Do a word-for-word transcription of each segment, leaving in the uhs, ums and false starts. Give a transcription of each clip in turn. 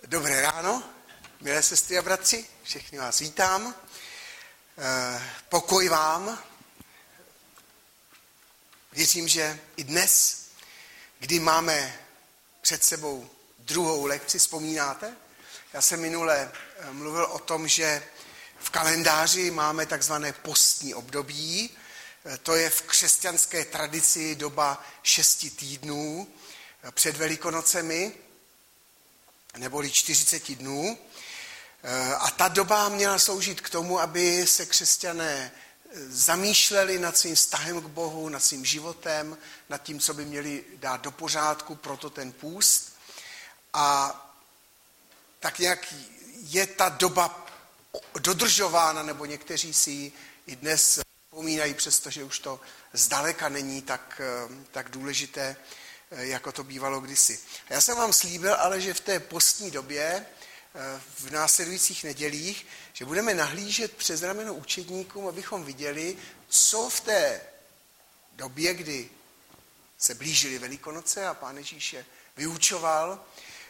Dobré ráno, milé sestry a bratři, všechny vás vítám. Pokoj vám. Věřím, že i dnes, kdy máme před sebou druhou lekci, vzpomínáte? Já jsem minule mluvil o tom, že v kalendáři máme takzvané postní období. To je v křesťanské tradici doba šesti týdnů před Velikonocemi, neboli čtyřicet dnů. A ta doba měla sloužit k tomu, aby se křesťané zamýšleli nad svým vztahem k Bohu, nad svým životem, nad tím, co by měli dát do pořádku, proto ten půst. A tak nějak je ta doba dodržována, nebo někteří si ji i dnes vzpomínají, přestože už to zdaleka není tak, tak důležité, jako to bývalo kdysi. A já jsem vám slíbil, ale že v té postní době, v následujících nedělích, že budeme nahlížet přes rameno učedníkům, abychom viděli, co v té době, kdy se blížily Velikonoce a Pán Ježíš je vyučoval,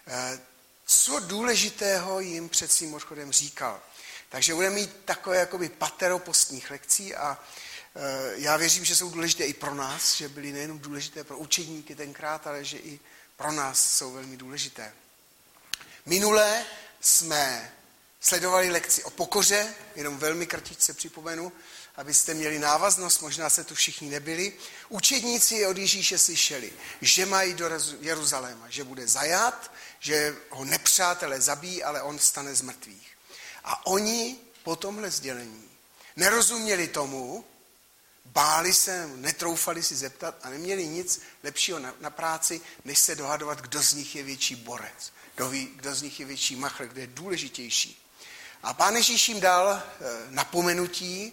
co důležitého jim před svým odchodem říkal. Takže budeme mít takové jakoby patero postních lekcí a já věřím, že jsou důležité i pro nás, že byly nejenom důležité pro učedníky tenkrát, ale že i pro nás jsou velmi důležité. Minule jsme sledovali lekci o pokoře, jenom velmi kratičce připomenu, abyste měli návaznost, možná se tu všichni nebyli. Učedníci od Ježíše slyšeli, že mají do Jeruzaléma, že bude zajat, že ho nepřátelé zabijí, ale on vstane z mrtvých. A oni po tomhle sdělení nerozuměli tomu, báli se, netroufali si zeptat a neměli nic lepšího na, na práci, než se dohadovat, kdo z nich je větší borec, kdo, ví, kdo z nich je větší machr, kdo je důležitější. A Pán Ježíš jim dal e, napomenutí,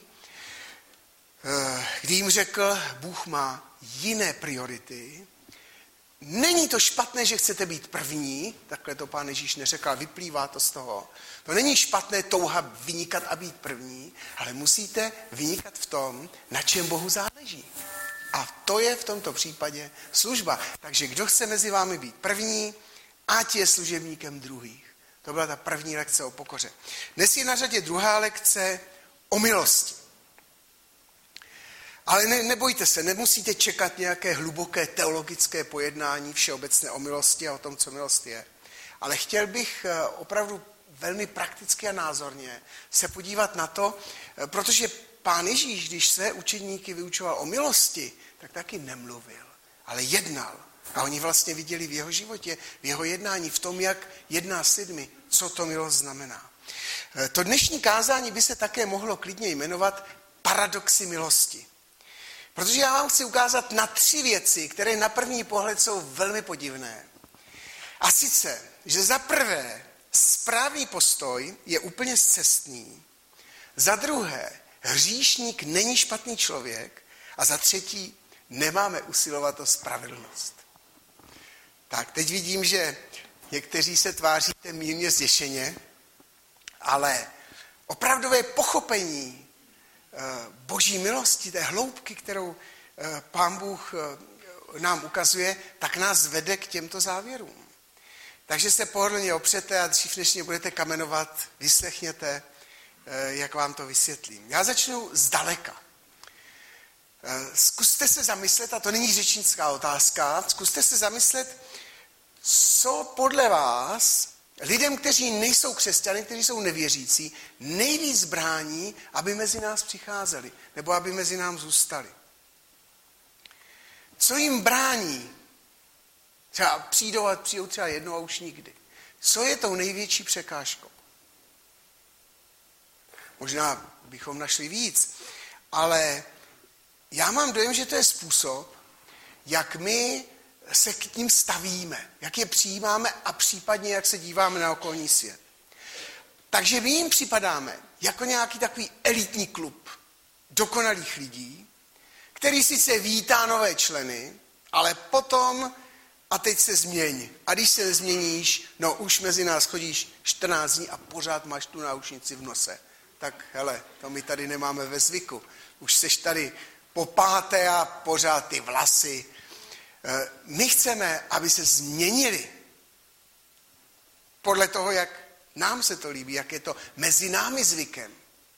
e, kdy jim řekl, Bůh má jiné priority. Není to špatné, že chcete být první, takhle to Pán Ježíš neřekl, vyplývá to z toho. To není špatné touha vynikat a být první, ale musíte vynikat v tom, na čem Bohu záleží. A to je v tomto případě služba. Takže kdo chce mezi vámi být první, ať je služebníkem druhých. To byla ta první lekce o pokoře. Dnes je na řadě druhá lekce o milosti. Ale ne, nebojte se, nemusíte čekat nějaké hluboké teologické pojednání všeobecné o milosti a o tom, co milost je. Ale chtěl bych opravdu velmi prakticky a názorně se podívat na to, protože Pán Ježíš, když své učedníky vyučoval o milosti, tak taky nemluvil, ale jednal. A oni vlastně viděli v jeho životě, v jeho jednání, v tom, jak jedná s lidmi, co to milost znamená. To dnešní kázání by se také mohlo klidně jmenovat paradoxy milosti. Protože já vám chci ukázat na tři věci, které na první pohled jsou velmi podivné. A sice, že za prvé správný postoj je úplně scestný, za druhé hříšník není špatný člověk a za třetí nemáme usilovat o spravedlnost. Tak teď vidím, že někteří se tváříte mírně zděšeně, ale opravdové pochopení Boží milosti, té hloubky, kterou Pán Bůh nám ukazuje, tak nás vede k těmto závěrům. Takže se pohodlně opřete a dřív než mě budete kamenovat, vyslechněte, jak vám to vysvětlím. Já začnu zdaleka. Zkuste se zamyslet, a to není řečnická otázka, zkuste se zamyslet, co podle vás lidem, kteří nejsou křesťany, kteří jsou nevěřící, nejvíc brání, aby mezi nás přicházeli, nebo aby mezi nám zůstali. Co jim brání? Třeba přijdou a přijdou třeba jednou a už nikdy. Co je tou největší překážkou? Možná bychom našli víc, ale já mám dojem, že to je způsob, jak my se k ním stavíme, jak je přijímáme a případně jak se díváme na okolní svět. Takže my jim připadáme jako nějaký takový elitní klub dokonalých lidí, který sice vítá nové členy, ale potom a teď se změň. A když se změníš, no už mezi nás chodíš čtrnáct dní a pořád máš tu náušnici v nose. Tak hele, to my tady nemáme ve zvyku. Už seš tady po páté a pořád ty vlasy. My chceme, aby se změnili. podle toho, jak nám se to líbí, jak je to mezi námi zvykem.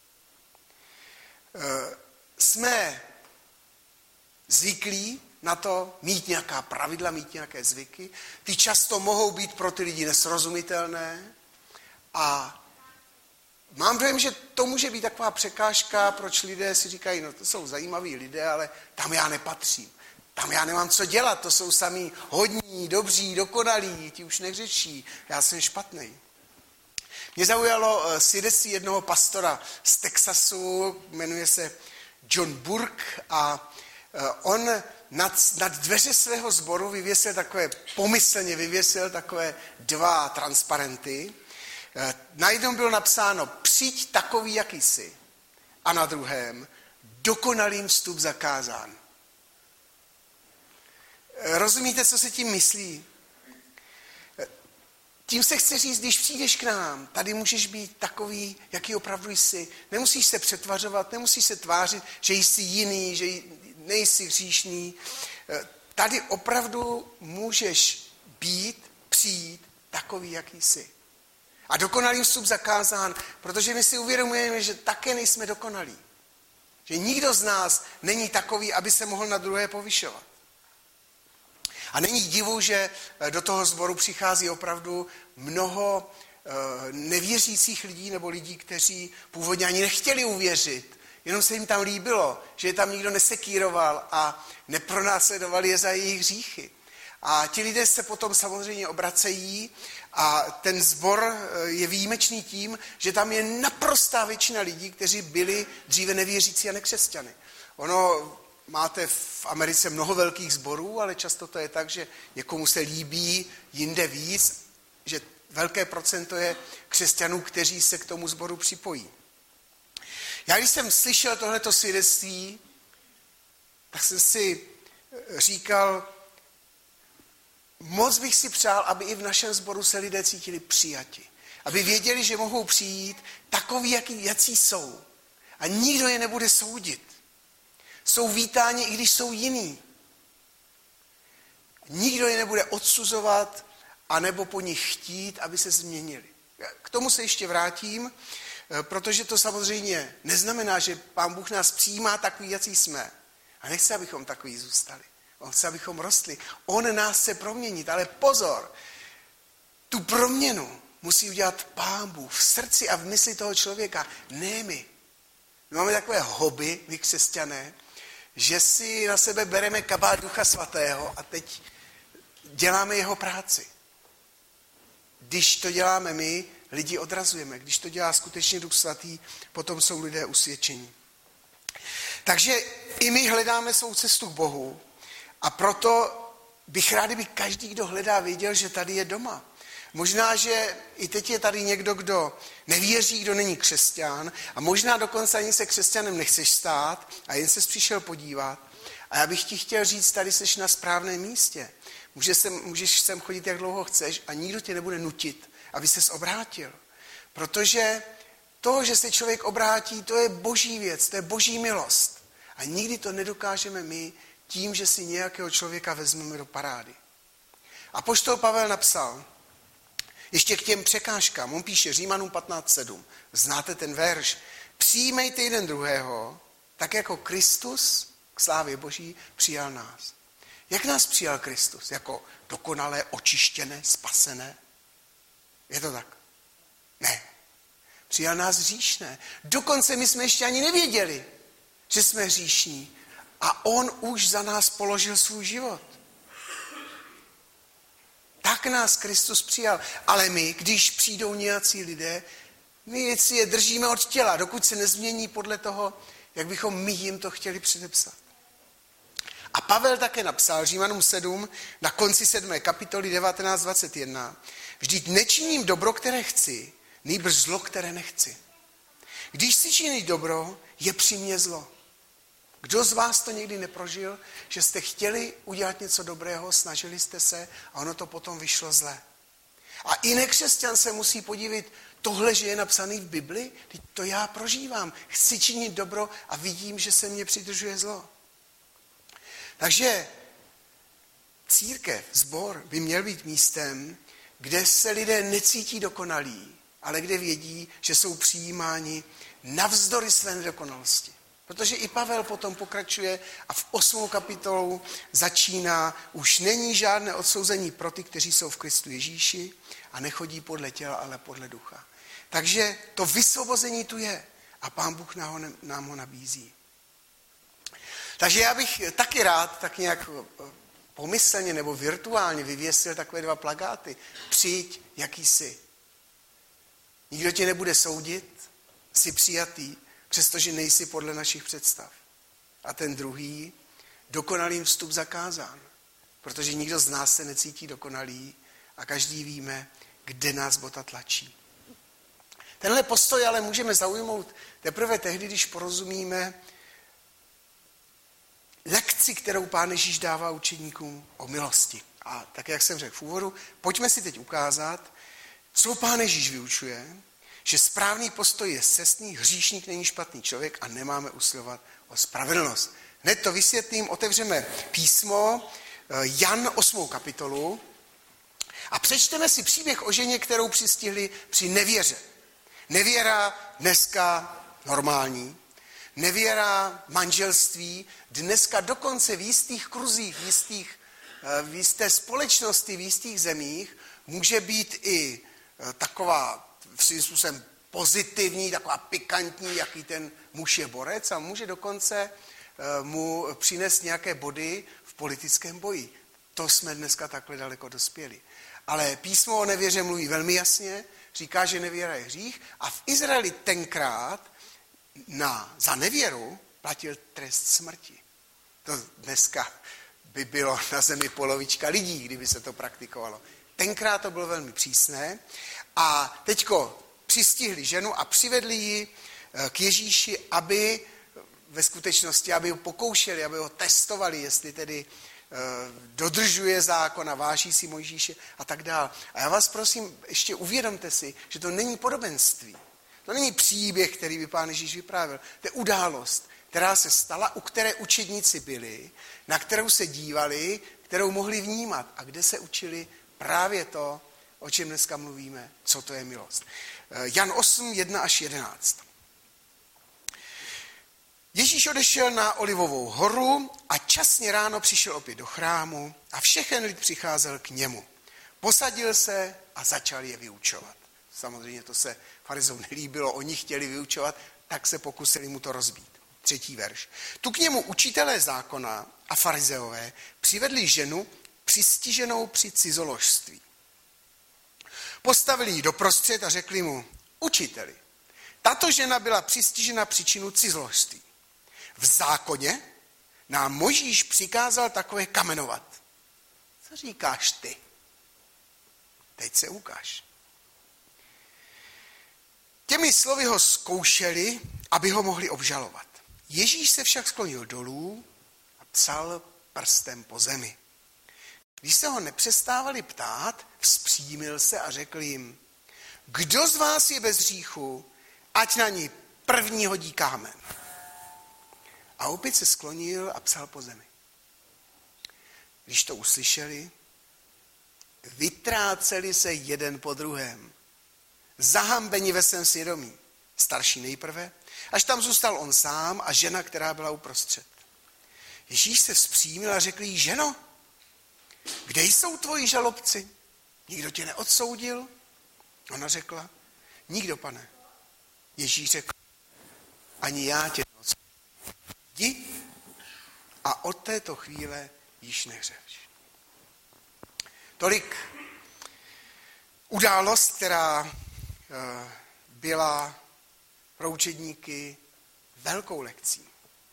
Jsme zvyklí na to mít nějaká pravidla, mít nějaké zvyky. Ty často mohou být pro ty lidi nesrozumitelné a mám dojem, že to může být taková překážka, proč lidé si říkají, no to jsou zajímaví lidé, ale tam já nepatřím. Tam já nemám co dělat, to jsou sami hodní, dobří, dokonalí, ti už neřečí, já jsem špatný. Mě zaujalo svědectví jednoho pastora z Texasu, jmenuje se John Burke a on nad, nad dveře svého sboru vyvěsil takové, pomyslně vyvěsil takové dva transparenty. Na jednom bylo napsáno přijď takový, jaký jsi. A na druhém dokonalým vstup zakázán. Rozumíte, co se tím myslí? Tím se chce říct, když přijdeš k nám, tady můžeš být takový, jaký opravdu jsi. Nemusíš se přetvařovat, nemusíš se tvářit, že jsi jiný, že nejsi hříšný. Tady opravdu můžeš být, přijít takový, jaký jsi. A dokonalý vstup zakázán, protože my si uvědomujeme, že také nejsme dokonalí. Že nikdo z nás není takový, aby se mohl na druhé povyšovat. A není divu, že do toho sboru přichází opravdu mnoho nevěřících lidí nebo lidí, kteří původně ani nechtěli uvěřit. Jenom se jim tam líbilo, že je tam nikdo nesekíroval a nepronásledoval je za jejich hříchy. A ti lidé se potom samozřejmě obracejí a ten sbor je výjimečný tím, že tam je naprostá většina lidí, kteří byli dříve nevěřící a nekřesťany. Ono máte v Americe mnoho velkých sborů, ale často to je tak, že někomu se líbí jinde víc, že velké procento je křesťanů, kteří se k tomu sboru připojí. Já když jsem slyšel tohleto svědectví, tak jsem si říkal, moc bych si přál, aby i v našem sboru se lidé cítili přijati. Aby věděli, že mohou přijít takoví, jaký, jací jsou. A nikdo je nebude soudit. Jsou vítáni, i když jsou jiní. Nikdo je nebude odsuzovat, anebo po nich chtít, aby se změnili. K tomu se ještě vrátím, protože to samozřejmě neznamená, že Pán Bůh nás přijímá takový, jací jsme. A nechce, abychom takový zůstali. On chce, abychom rostli. On nás chce proměnit, ale pozor, tu proměnu musí udělat Pán Bůh v srdci a v mysli toho člověka, ne my. My máme takové hobby, my křesťané, že si na sebe bereme kabát Ducha Svatého a teď děláme jeho práci. Když to děláme my, lidi odrazujeme. Když to dělá skutečně Duch Svatý, potom jsou lidé usvědčení. Takže i my hledáme svou cestu k Bohu a proto bych rád, kdyby každý, kdo hledá, věděl, že tady je doma. Možná, že i teď je tady někdo, kdo nevěří, kdo není křesťan a možná dokonce ani se křesťanem nechceš stát a jen ses přišel podívat. A já bych ti chtěl říct, tady seš na správném místě. Můžeš sem, můžeš sem chodit, jak dlouho chceš a nikdo tě nebude nutit, aby ses obrátil. Protože to, že se člověk obrátí, to je boží věc, to je boží milost. A nikdy to nedokážeme my tím, že si nějakého člověka vezmeme do parády. Apoštol Pavel napsal, ještě k těm překážkám, on píše Římanům patnáct sedm. Znáte ten verš? Přijímejte jeden druhého, tak jako Kristus k slávě Boží přijal nás. Jak nás přijal Kristus? Jako dokonalé, očištěné, spasené? Je to tak? Ne. Přijal nás hříšné. Dokonce my jsme ještě ani nevěděli, že jsme hříšní. A on už za nás položil svůj život. Tak nás Kristus přijal. Ale my, když přijdou nějací lidé, my si je držíme od těla, dokud se nezmění podle toho, jak bychom my jim to chtěli předepsat. A Pavel také napsal Římanům sedm na konci sedmé kapitoly devatenáct dvacet jedna. Vždyť nečiním dobro, které chci, nýbrž zlo, které nechci. Když si činí dobro, je při mně zlo. Kdo z vás to někdy neprožil, že jste chtěli udělat něco dobrého, snažili jste se a ono to potom vyšlo zlé. A i nekřesťan se musí podívat, tohle, že je napsaný v Bibli, to já prožívám. Chci činit dobro a vidím, že se mě přidržuje zlo. Takže církev, sbor by měl být místem, kde se lidé necítí dokonalí, ale kde vědí, že jsou přijímáni navzdory své nedokonalosti. Protože i Pavel potom pokračuje a v osmou kapitolu začíná, už není žádné odsouzení pro ty, kteří jsou v Kristu Ježíši a nechodí podle těla, ale podle ducha. Takže to vysvobození tu je a Pán Bůh nám ho nabízí. Takže já bych taky rád tak nějak pomyslně nebo virtuálně vyvěsil takové dva plakáty. Přijď, jaký jsi. Nikdo tě nebude soudit, jsi přijatý, přestože nejsi podle našich představ. A ten druhý, dokonalým vstup zakázán. Protože nikdo z nás se necítí dokonalý a každý víme, kde nás bota tlačí. Tenhle postoj ale můžeme zaujmout teprve tehdy, když porozumíme lekci, kterou Pán Ježíš dává učeníkům o milosti. A tak, jak jsem řekl v úvodu, pojďme si teď ukázat, co Pán Ježíš vyučuje, že správný postoj je scestný, hříšník není špatný člověk a nemáme usilovat o spravedlnost. Hned to vysvětlím, otevřeme písmo, Jan osmou kapitolu a přečteme si příběh o ženě, kterou přistihli při nevěře. Nevěra dneska normální, nevěra manželství, dneska dokonce v jistých kruzích, v, jistých, v jisté společnosti, v jistých zemích může být i taková svým způsobem pozitivní, taková pikantní, jaký ten muž je borec a může dokonce mu přinést nějaké body v politickém boji. To jsme dneska takhle daleko dospěli. Ale písmo o nevěře mluví velmi jasně, říká, že nevěra je hřích a v Izraeli tenkrát na, za nevěru platil trest smrti. To dneska by bylo na zemi polovička lidí, kdyby se to praktikovalo. Tenkrát to bylo velmi přísné a teďko přistihli ženu a přivedli ji k Ježíši, aby ve skutečnosti, aby ho pokoušeli, aby ho testovali, jestli tedy dodržuje zákon a váží si Mojžíše a tak dále. A já vás prosím, ještě uvědomte si, že to není podobenství. To není příběh, který by Pán Ježíš vyprávěl. To je událost, která se stala, u které učedníci byli, na kterou se dívali, kterou mohli vnímat a kde se učili právě to, o čem dneska mluvíme, co to je milost. Jan osm, jedna až jedenáct. Ježíš odešel na Olivovou horu a časně ráno přišel opět do chrámu a všechen lid přicházel k němu. Posadil se a začal je vyučovat. Samozřejmě to se farizeům nelíbilo, oni chtěli vyučovat, tak se pokusili mu to rozbít. Třetí verš. Tu k němu učitelé zákona a farizeové přivedli ženu přistiženou při cizoložství. Postavili ji doprostřed a řekli mu, učiteli, tato žena byla přistižena příčinu cizoložství. V zákoně nám Mojžíš přikázal takové kamenovat. Co říkáš ty? Teď se ukáž. Těmi slovy ho zkoušeli, aby ho mohli obžalovat. Ježíš se však sklonil dolů a psal prstem po zemi. Když se ho nepřestávali ptát, vzpřímil se a řekl jim, kdo z vás je bez hříchu, ať na ní první hodí kámen. A opět se sklonil a psal po zemi. Když to uslyšeli, vytráceli se jeden po druhém. Zahambeni ve svém svědomí. Starší nejprve, až tam zůstal on sám a žena, která byla uprostřed. Ježíš se vzpřímil a řekl jí, ženo, kde jsou tvoji žalobci? Nikdo tě neodsoudil? Ona řekla, nikdo, pane. Ježíš řekl, ani já tě neodsoudil. Jdi a od této chvíle již nehřeš. Tolik událost, která byla pro učedníky velkou lekcí.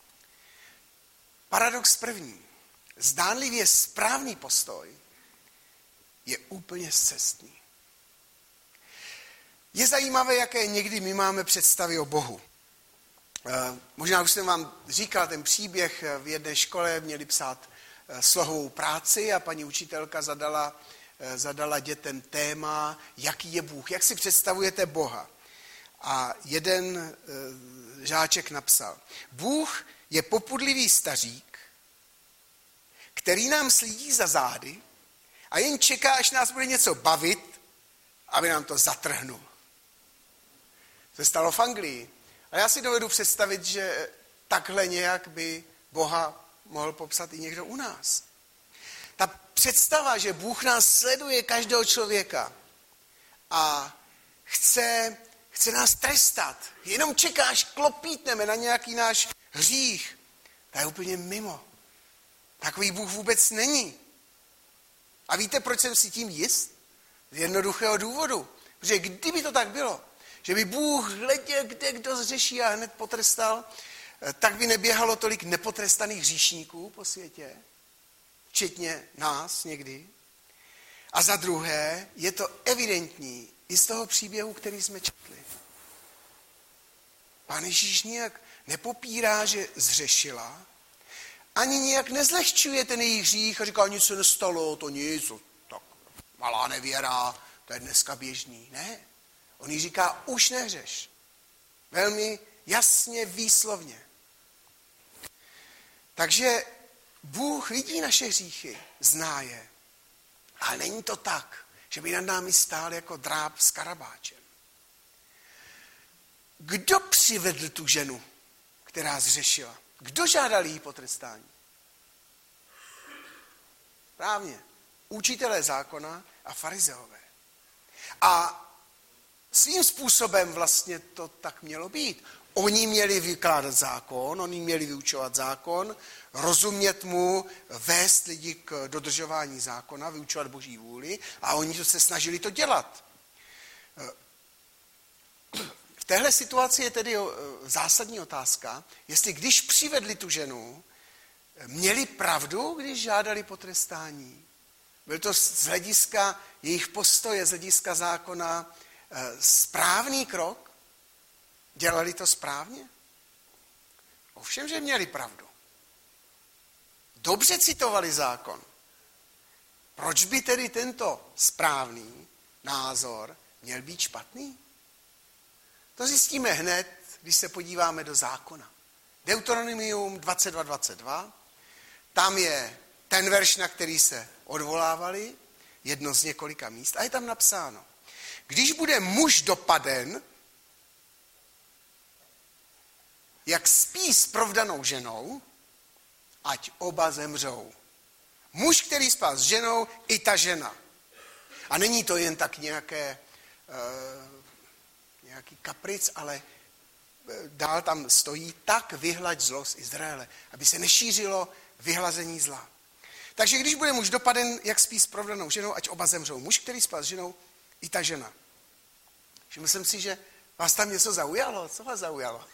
Paradox první. Zdánlivě správný postoj je úplně scestný. Je zajímavé, jaké někdy my máme představy o Bohu. Možná už jsem vám říkal ten příběh, v jedné škole měli psát slohovou práci a paní učitelka zadala, zadala dětem téma, jaký je Bůh, jak si představujete Boha. A jeden žáček napsal, Bůh je popudlivý stařík, který nám slídí za zády a jen čeká, až nás bude něco bavit aby nám to zatrhnul. To se stalo v Anglii. A já si dovedu představit, že takhle nějak by Boha mohl popsat i někdo u nás. Ta představa, že Bůh nás sleduje každého člověka a chce, chce nás trestat, jenom čekáš, klopítneme na nějaký náš hřích, to je úplně mimo. Takový Bůh vůbec není. A víte, proč jsem si tím jist? Z jednoduchého důvodu. Protože kdyby to tak bylo, že by Bůh hleděl, kde kdo zřeší a hned potrestal, tak by neběhalo tolik nepotrestaných hříšníků po světě, včetně nás někdy. A za druhé, je to evidentní i z toho příběhu, který jsme četli. Pán Ježíš nijak nepopírá, že zřešila, ani nijak nezlehčuje ten jejich hřích a říká, nic se nestalo, to nic, tak malá nevěra, to je dneska běžný. Ne, on jí říká, už nehřeš. Velmi jasně, výslovně. Takže Bůh vidí naše hříchy, zná je. Ale není to tak, že by nad námi stál jako dráb s karabáčem. Kdo přivedl tu ženu, která zřešila? Kdo žádal jí potrestání? Správně. Učitelé zákona a farizeové. A svým způsobem vlastně to tak mělo být. Oni měli vykládat zákon, oni měli vyučovat zákon, rozumět mu, vést lidi k dodržování zákona, vyučovat Boží vůli a oni se snažili to dělat. V téhle situaci je tedy zásadní otázka, jestli když přivedli tu ženu, měli pravdu, když žádali potrestání. Byl to z hlediska jejich postoje, z hlediska zákona správný krok? Dělali to správně? Ovšem, že měli pravdu. Dobře citovali zákon. Proč by tedy tento správný názor měl být špatný? To zjistíme hned, když se podíváme do zákona. Deuteronomium dvacet dva dvacet dva, tam je ten verš, na který se odvolávali, jedno z několika míst, a je tam napsáno, když bude muž dopaden, jak spí s provdanou ženou, ať oba zemřou. Muž, který spal s ženou, i ta žena. A není to jen tak nějaké, uh, nějaký kapric, ale dál tam stojí, tak vyhlaď zlo z Izraele, aby se nešířilo vyhlazení zla. Takže když bude muž dopaden, jak spí s provdanou ženou, ať oba zemřou. Muž, který spal s ženou, i ta žena. Všiml jsem si, že vás tam něco zaujalo. Co vás zaujalo?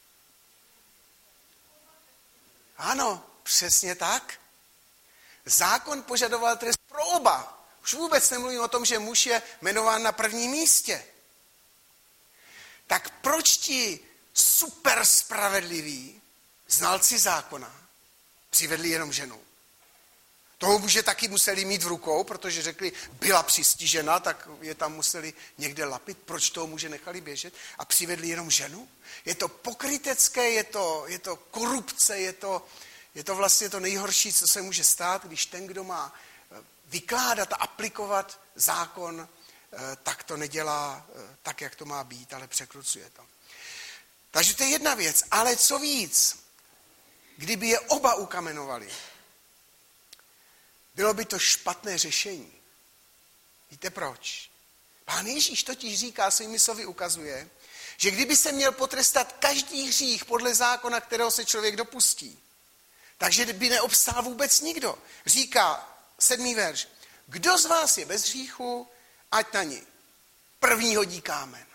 Ano, přesně tak. Zákon požadoval trest pro oba. Už vůbec nemluvím o tom, že muž je jmenován na prvním místě. Tak proč ti super spravedliví znalci zákona přivedli jenom ženu? Toho muže taky museli mít v rukou, protože řekli, byla přistižena, tak je tam museli někde lapit. Proč toho muže nechali běžet a přivedli jenom ženu? Je to pokrytecké, je to, je to korupce, je to, je to vlastně to nejhorší, co se může stát, když ten, kdo má vykládat a aplikovat zákon, tak to nedělá tak, jak to má být, ale překrucuje to. Takže to je jedna věc. Ale co víc, kdyby je oba ukamenovali, bylo by to špatné řešení. Víte proč? Pán Ježíš totiž říká, svými slovy ukazuje, že kdyby se měl potrestat každý hřích podle zákona, kterého se člověk dopustí, takže by neobstál vůbec nikdo. Říká sedmý verš, kdo z vás je bez hříchu, ať na ní první hodí kámen.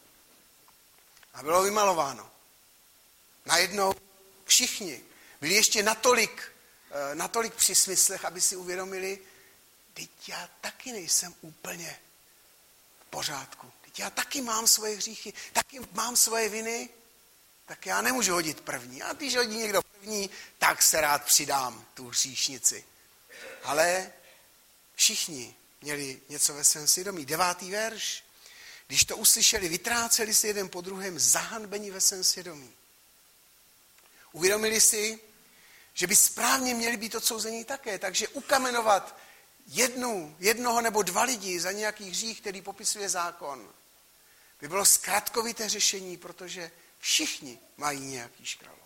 A bylo vymalováno. Najednou všichni byli ještě natolik, natolik při smyslech, aby si uvědomili, teď já taky nejsem úplně v pořádku. Teď já taky mám svoje hříchy, taky mám svoje viny, tak já nemůžu hodit první. A když hodí někdo první, tak se rád přidám tu hříšnici. Ale všichni měli něco ve svém svědomí. Devátý verš. Když to uslyšeli, vytráceli si jeden po druhém zahanbení ve svém svědomí. Uvědomili si, že by správně měli být odsouzení také, takže ukamenovat jednu, jednoho nebo dva lidi za nějaký hřích, který popisuje zákon, by bylo zkratkovité řešení, protože všichni mají nějaký škralo.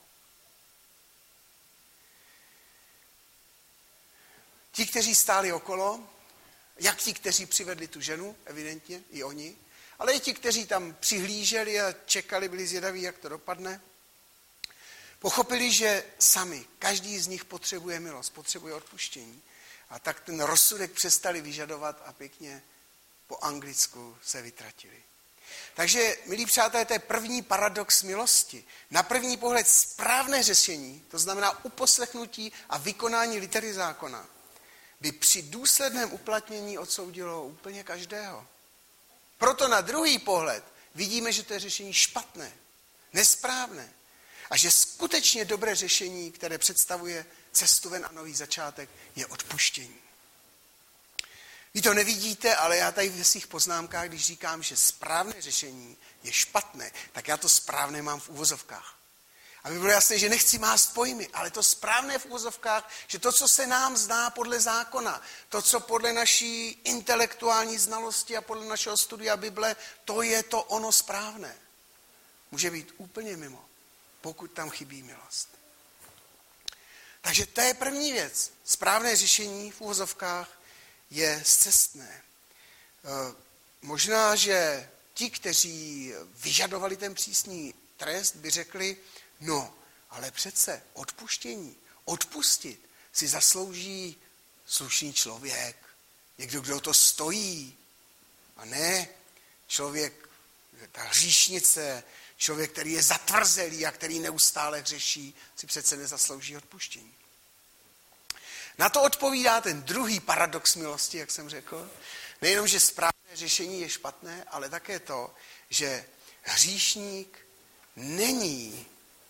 Ti, kteří stáli okolo, jak ti, kteří přivedli tu ženu, evidentně, i oni, ale i ti, kteří tam přihlíželi a čekali, byli zvědaví, jak to dopadne, pochopili, že sami, každý z nich potřebuje milost, potřebuje odpuštění. A tak ten rozsudek přestali vyžadovat a pěkně po anglicku se vytratili. Takže, milí přátelé, to je první paradox milosti. Na první pohled správné řešení, to znamená uposlechnutí a vykonání litery zákona, by při důsledném uplatnění odsoudilo úplně každého. Proto na druhý pohled vidíme, že to je řešení špatné, nesprávné a že skutečně dobré řešení, které představuje cestu ven a nový začátek, je odpuštění. Vy to nevidíte, ale já tady ve svých poznámkách, když říkám, že správné řešení je špatné, tak já to správné mám v uvozovkách. Aby bylo jasné, že nechci mást pojmy, ale to správné v uvozovkách, že to, co se nám zdá podle zákona, to, co podle naší intelektuální znalosti a podle našeho studia Bible, to je to ono správné. Může být úplně mimo, pokud tam chybí milost. Takže to je první věc. Správné řešení v uvozovkách je scestné. E, možná, že ti, kteří vyžadovali ten přísný trest, by řekli, no, ale přece odpuštění, odpustit si zaslouží slušný člověk, někdo, kdo to stojí, a ne člověk, ta hříšnice, člověk, který je zatvrzelý a který neustále hřeší, si přece nezaslouží odpuštění. Na to odpovídá ten druhý paradox milosti, jak jsem řekl. Nejenom, že správné řešení je špatné, ale také to, že hříšník není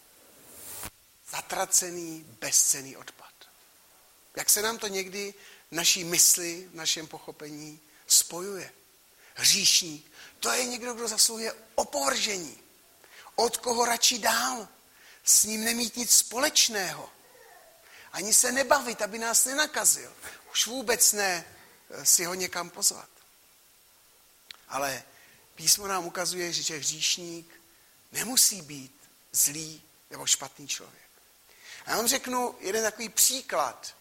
zatracený, bezcenný odpad. Jak se nám to někdy v naší mysli, v našem pochopení spojuje. Hříšník, to je někdo, kdo zasluhuje opovržení. Od koho radši dál. S ním nemít nic společného. Ani se nebavit, aby nás nenakazil. Už vůbec ne si ho někam pozvat. Ale písmo nám ukazuje, že hříšník nemusí být zlý nebo špatný člověk. A já vám řeknu jeden takový příklad.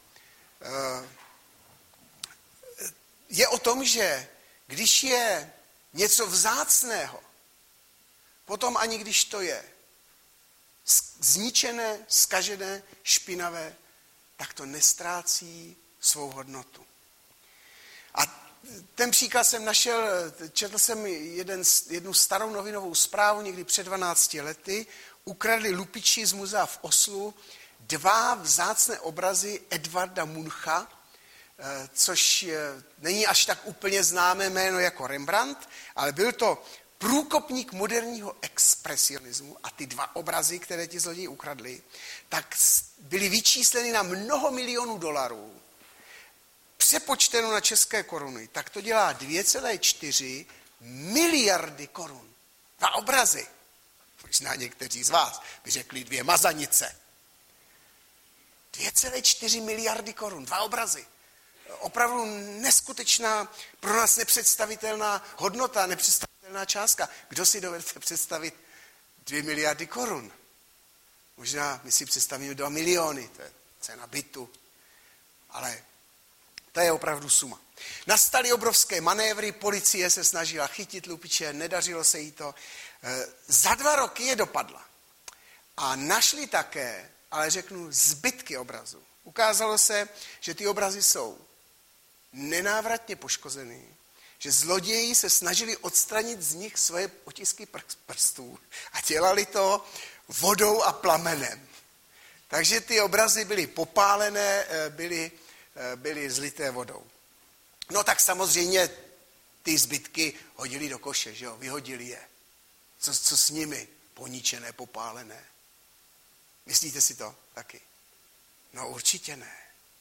Je o tom, že když je něco vzácného, potom ani když to je zničené, zkažené, špinavé, tak to nestrácí svou hodnotu. A ten příklad jsem našel, četl jsem jeden, jednu starou novinovou zprávu někdy před dvanácti lety, ukradli lupiči z muzea v Oslu dva vzácné obrazy Edvarda Muncha, což není až tak úplně známé jméno jako Rembrandt, ale byl to průkopník moderního expresionismu a ty dva obrazy, které ti zloději ukradli, tak byly vyčísleny na mnoho milionů dolarů. Přepočteno na české koruny, tak to dělá dvě celé čtyři miliardy korun. Dva obrazy. Možná někteří z vás by řekli dvě mazanice. dvě celé čtyři miliardy korun, dva obrazy. Opravdu neskutečná, pro nás nepředstavitelná hodnota, nepředstavitelná částka. Kdo si dovede představit dvě miliardy korun? Možná my si představíme dva miliony, to je cena bytu. Ale to je opravdu suma. Nastaly obrovské manévry, policie se snažila chytit lupiče, nedařilo se jí to. Za dva roky je dopadla. A našli také, ale řeknu, zbytky obrazu. Ukázalo se, že ty obrazy jsou nenávratně poškozený, že zloději se snažili odstranit z nich svoje otisky prstů a dělali to vodou a plamenem. Takže ty obrazy byly popálené, byly, byly zlité vodou. No tak samozřejmě ty zbytky hodili do koše, že jo, vyhodili je. Co, co s nimi? Poničené, popálené. Myslíte si to taky? No určitě ne.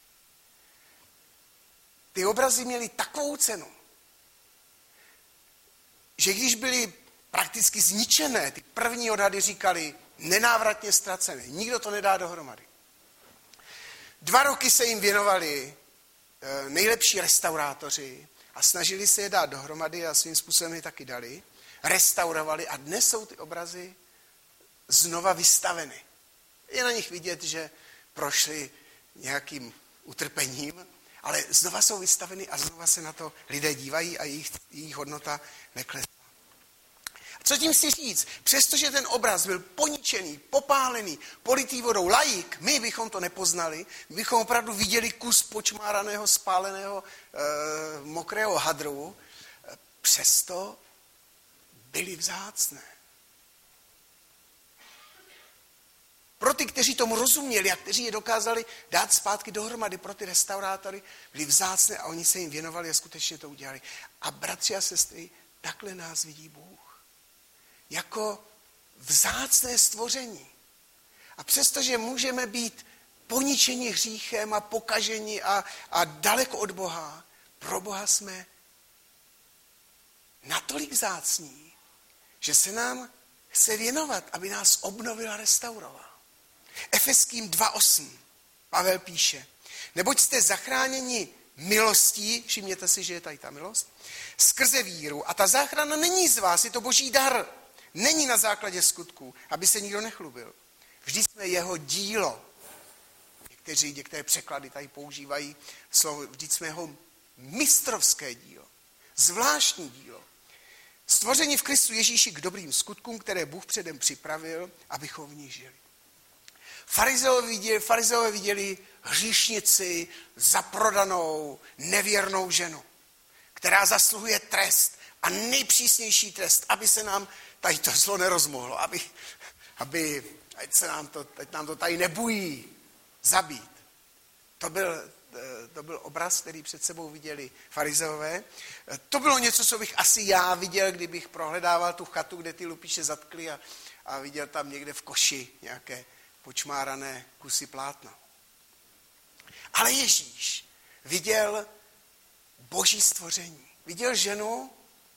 Ty obrazy měly takovou cenu, že když byly prakticky zničené, ty první odhady říkali nenávratně ztracené, nikdo to nedá dohromady. Dva roky se jim věnovali nejlepší restaurátoři a snažili se je dát dohromady a svým způsobem je taky dali, restaurovali a dnes jsou ty obrazy znova vystaveny. Je na nich vidět, že prošli nějakým utrpením, ale znova jsou vystaveny a znova se na to lidé dívají a jejich, jejich hodnota neklesá. Co tím chci říct? Přestože ten obraz byl poničený, popálený, politý vodou, laik, my bychom to nepoznali, my bychom opravdu viděli kus počmáraného, spáleného, e, mokrého hadru, přesto byly vzácné. Pro ty, kteří tomu rozuměli a kteří je dokázali dát zpátky dohromady, pro ty restaurátory, byly vzácné a oni se jim věnovali a skutečně to udělali. A bratři a sestry, takhle nás vidí Bůh. Jako vzácné stvoření. A přestože můžeme být poničeni hříchem a pokaženi a, a daleko od Boha, pro Boha jsme natolik vzácní, že se nám chce věnovat, aby nás obnovil a restauroval. Efeským dva osm Pavel píše, neboť jste zachráněni milostí, všimněte si, že je tady ta milost, skrze víru a ta záchrana není z vás, je to boží dar, není na základě skutků, aby se nikdo nechlubil. Vždy jsme jeho dílo. Někteří, některé překlady tady používají slovo, vždy jsme jeho mistrovské dílo, zvláštní dílo. Stvoření v Kristu Ježíši k dobrým skutkům, které Bůh předem připravil, abychom v nich žili. Farizeové viděli, farizeové viděli hříšnici, zaprodanou, nevěrnou ženu, která zasluhuje trest a nejpřísnější trest, aby se nám tady to zlo nerozmohlo, aby, aby ať se nám to, ať nám to tady nebují zabít. To byl, to byl obraz, který před sebou viděli farizeové. To bylo něco, co bych asi já viděl, kdybych prohledával tu chatu, kde ty lupíše zatkli a, a viděl tam někde v koši nějaké počmárané kusy plátna. Ale Ježíš viděl boží stvoření. Viděl ženu,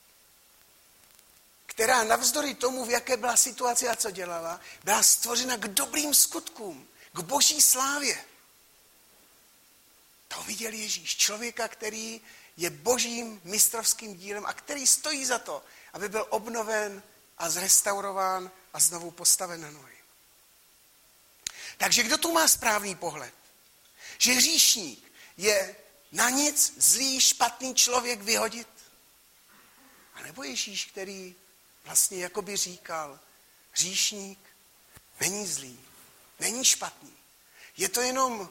která navzdory tomu, v jaké byla situace a co dělala, byla stvořena k dobrým skutkům, k boží slávě. To viděl Ježíš. Člověka, který je božím mistrovským dílem a který stojí za to, aby byl obnoven a zrestaurován a znovu postaven na nohy. Takže kdo tu má správný pohled? Že hříšník je na nic zlý, špatný člověk vyhodit? A nebo Ježíš, který vlastně jakoby říkal, hříšník není zlý, není špatný. Je to jenom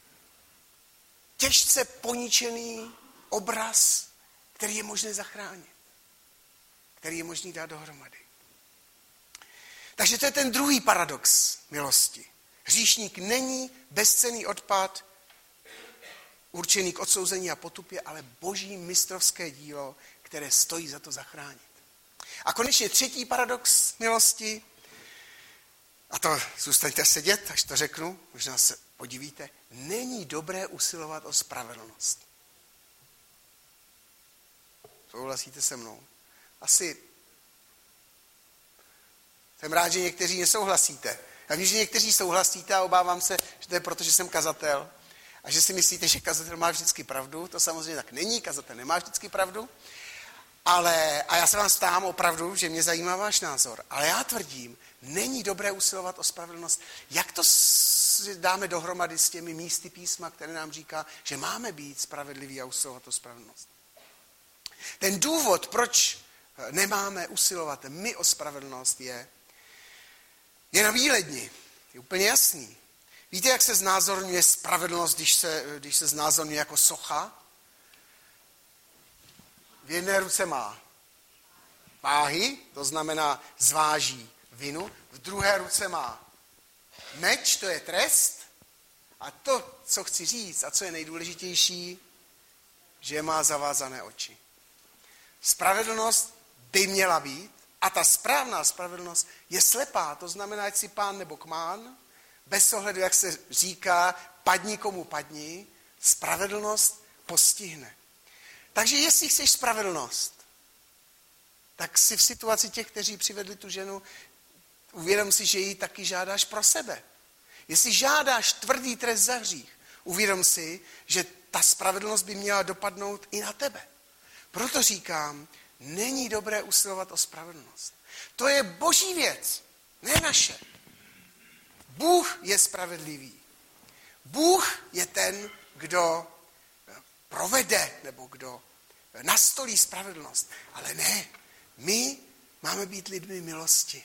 těžce poničený obraz, který je možné zachránit, který je možný dát dohromady. Takže to je ten druhý paradox milosti. Hříšník není bezcenný odpad, určený k odsouzení a potupě, ale boží mistrovské dílo, které stojí za to zachránit. A konečně třetí paradox milosti, a to zůstaňte sedět, až to řeknu, možná se podivíte, není dobré usilovat o spravedlnost. Souhlasíte se mnou? Asi jsem rád, že někteří nesouhlasíte. Já vím, že někteří souhlasíte a obávám se, že to je proto, že jsem kazatel a že si myslíte, že kazatel má vždycky pravdu. To samozřejmě tak není, kazatel nemá vždycky pravdu. Ale, a já se vám ptám opravdu, že mě zajímá váš názor, ale já tvrdím, není dobré usilovat o spravedlnost. Jak to dáme dohromady s těmi místy písma, které nám říká, že máme být spravedliví a usilovat o spravedlnost? Ten důvod, proč nemáme usilovat my o spravedlnost, je, je na výledni. Je úplně jasný. Víte, jak se znázorňuje spravedlnost, když se, když se znázorňuje jako socha? V jedné ruce má váhy, to znamená zváží vinu, v druhé ruce má meč, to je trest, a to, co chci říct a co je nejdůležitější, že má zavázané oči. Spravedlnost by měla být, a ta správná spravedlnost je slepá, to znamená, ať si pán nebo kmán, bez ohledu, jak se říká, padni komu padni, spravedlnost postihne. Takže jestli chceš spravedlnost, tak si v situaci těch, kteří přivedli tu ženu, uvědom si, že ji taky žádáš pro sebe. Jestli žádáš tvrdý trest za hřích, Uvědom si, že ta spravedlnost by měla dopadnout i na tebe. Proto říkám, není dobré usilovat o spravedlnost. To je boží věc, ne naše. Bůh je spravedlivý. Bůh je ten, kdo provede nebo kdo nastolí spravedlnost. Ale ne, my máme být lidmi milosti.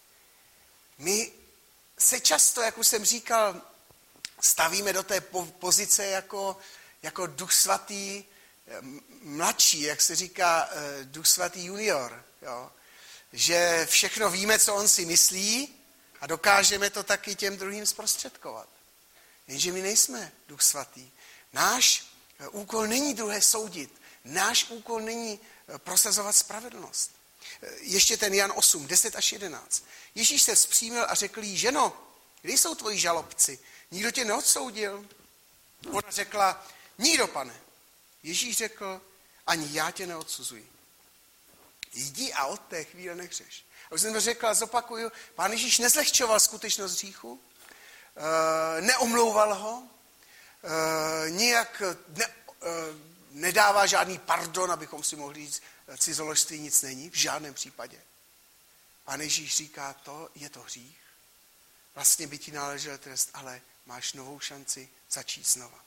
My se často, jak už jsem říkal, stavíme do té pozice jako, jako Duch svatý mladší, jak se říká Duch svatý junior. Jo? Že všechno víme, co on si myslí a dokážeme to taky těm druhým zprostředkovat. Jenže my nejsme Duch svatý. Náš úkol není druhé soudit. Náš úkol není prosazovat spravedlnost. Ještě ten Jan osm, deset až jedenáct. Ježíš se vzpřímil a řekl jí, ženo, kde jsou tvoji žalobci? Nikdo tě neodsoudil? Ona řekla, nikdo, pane. Ježíš řekl, ani já tě neodsuzuji. Jdi a od té chvíle nehřeš. A už jsem to řekl a zopakuju, pán Ježíš nezlehčoval skutečnost hříchu, neomlouval ho, nijak ne, nedává žádný pardon, abychom si mohli říct, cizoložství nic není, v žádném případě. Pán Ježíš říká, to je to hřích. Vlastně by ti náležel trest, ale máš novou šanci začít znova.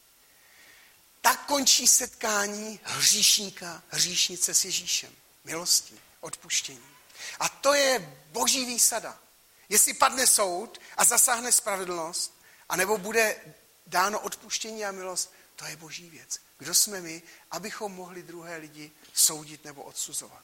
Tak končí setkání hříšníka, hříšnice s Ježíšem. Milostí, odpuštění. A to je boží výsada. Jestli padne soud a zasáhne spravedlnost, anebo bude dáno odpuštění a milost, to je boží věc. Kdo jsme my, abychom mohli druhé lidi soudit nebo odsuzovat?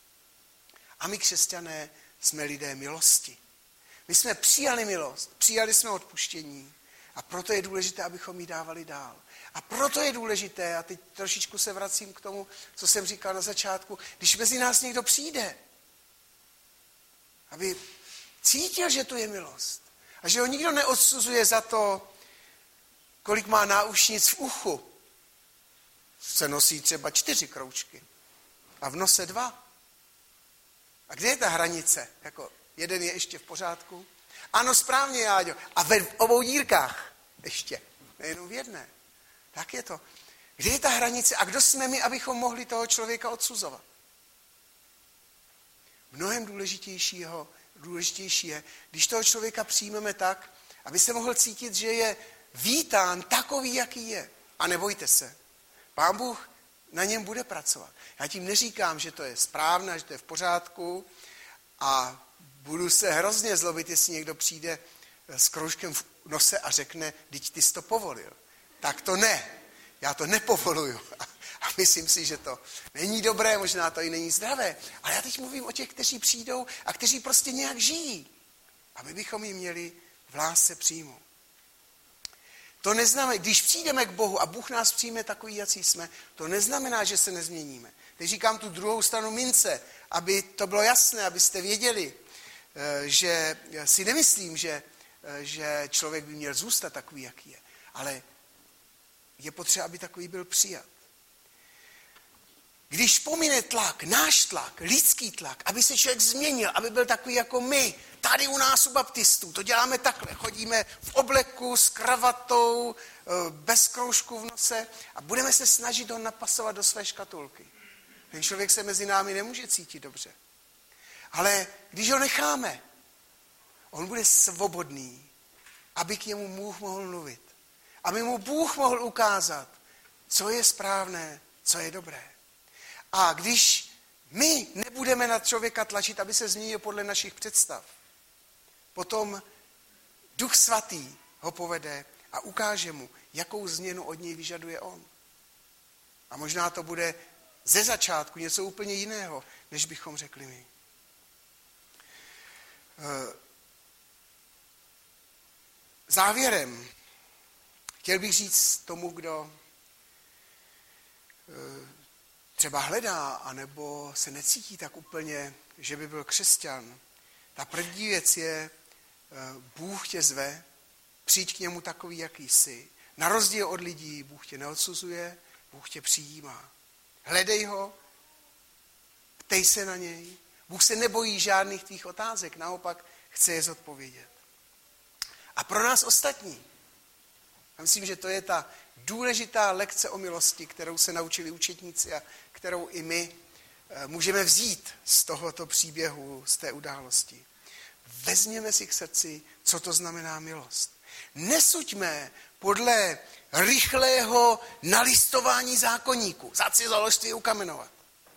A my, křesťané, jsme lidé milosti. My jsme přijali milost, přijali jsme odpuštění a proto je důležité, abychom ji dávali dál. A proto je důležité, a teď trošičku se vracím k tomu, co jsem říkal na začátku, když mezi nás někdo přijde, aby cítil, že tu je milost. A že ho nikdo neodsuzuje za to, kolik má náušnic v uchu. Se nosí třeba čtyři kroužky a v nose dva. A kde je ta hranice? Jako jeden je ještě v pořádku? Ano, správně, Jáďo. A ve obou dírkách ještě. Nejenom v jedné. Tak je to. Kde je ta hranice? A kdo jsme my, abychom mohli toho člověka odsuzovat? Mnohem důležitějšího, důležitější je, když toho člověka přijmeme tak, aby se mohl cítit, že je vítán takový, jaký je. A nebojte se. Pán Bůh na něm bude pracovat. Já tím neříkám, že to je správné, že to je v pořádku a budu se hrozně zlobit, jestli někdo přijde s kroužkem v nose a řekne, vždyť ty jsi to povolil. Tak to ne. Já to nepovoluju. A myslím si, že to není dobré, možná to i není zdravé. Ale já teď mluvím o těch, kteří přijdou a kteří prostě nějak žijí. A my bychom ji měli v lásce přijmout. To neznamená, když přijdeme k Bohu a Bůh nás přijme takový, jací jsme, to neznamená, že se nezměníme. Teď říkám tu druhou stranu mince, aby to bylo jasné, abyste věděli, že si nemyslím, že, že člověk by měl zůstat takový, jaký je. Ale je potřeba, aby takový byl přijat. Když pomine tlak, náš tlak, lidský tlak, aby se člověk změnil, aby byl takový jako my, tady u nás u baptistů, to děláme takhle, chodíme v obleku s kravatou, bez kroužku v nose a budeme se snažit ho napasovat do své škatulky. Ten člověk se mezi námi nemůže cítit dobře. Ale když ho necháme, on bude svobodný, aby k němu Bůh mohl mluvit. Aby mu Bůh mohl ukázat, co je správné, co je dobré. A když my nebudeme na člověka tlačit, aby se změnil podle našich představ, potom Duch Svatý ho povede a ukáže mu, jakou změnu od něj vyžaduje on. A možná to bude ze začátku něco úplně jiného, než bychom řekli my. Závěrem chtěl bych říct tomu, kdo třeba hledá, anebo se necítí tak úplně, že by byl křesťan. Ta první věc je, Bůh tě zve, přijď k němu takový, jaký jsi. Na rozdíl od lidí, Bůh tě neodsuzuje, Bůh tě přijímá. Hledej ho, ptej se na něj. Bůh se nebojí žádných tvých otázek, naopak chce je zodpovědět. A pro nás ostatní, Já myslím, že to je ta důležitá lekce o milosti, kterou se naučili učetníci a kterou i my můžeme vzít z tohoto příběhu, z té události. Vezměme si k srdci, co to znamená milost. Nesuďme podle rychlého nalistování zákoníku. Zad si založ ty ukamenovat.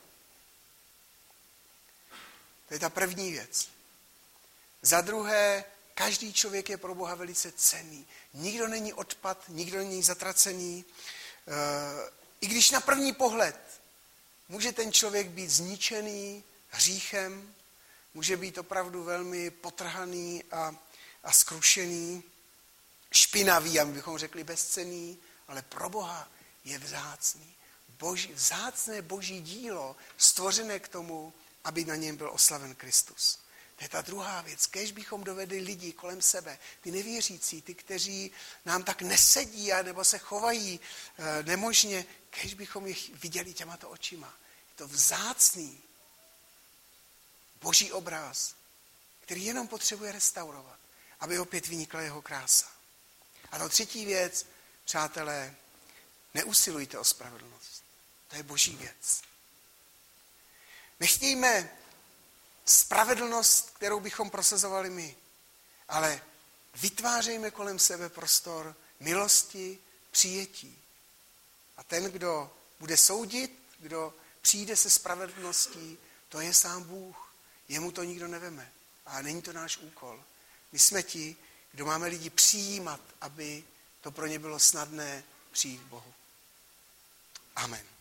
To je ta první věc. Za druhé, každý člověk je pro Boha velice cenný. Nikdo není odpad, nikdo není zatracený. I když na první pohled může ten člověk být zničený hříchem, může být opravdu velmi potrhaný a, a skrušený, špinavý, jak bychom řekli bezcenný, ale pro Boha je vzácný. Boží, vzácné boží dílo, stvořené k tomu, aby na něm byl oslaven Kristus. To je ta druhá věc. Kéž bychom dovedli lidi kolem sebe, ty nevěřící, ty, kteří nám tak nesedí a nebo se chovají e, nemožně, kéž bychom jich viděli těmato očima. Je to vzácný boží obraz, který jenom potřebuje restaurovat, aby opět vynikla jeho krása. A to třetí věc, přátelé, neusilujte o spravedlnost. To je boží věc. Nechtějme spravedlnost, kterou bychom prosazovali my, ale vytvářejme kolem sebe prostor milosti, přijetí. A ten, kdo bude soudit, kdo přijde se spravedlností, to je sám Bůh. Jemu to nikdo neveme. A není to náš úkol. My jsme ti, kdo máme lidi přijímat, aby to pro ně bylo snadné přijít k Bohu. Amen.